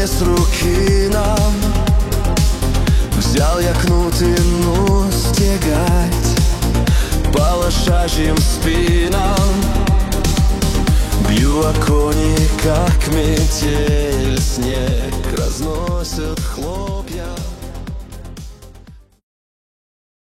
не с руки нам. Взял я кнут и ну стегать по лошачьим спинам. Бью о кони, как метель, снег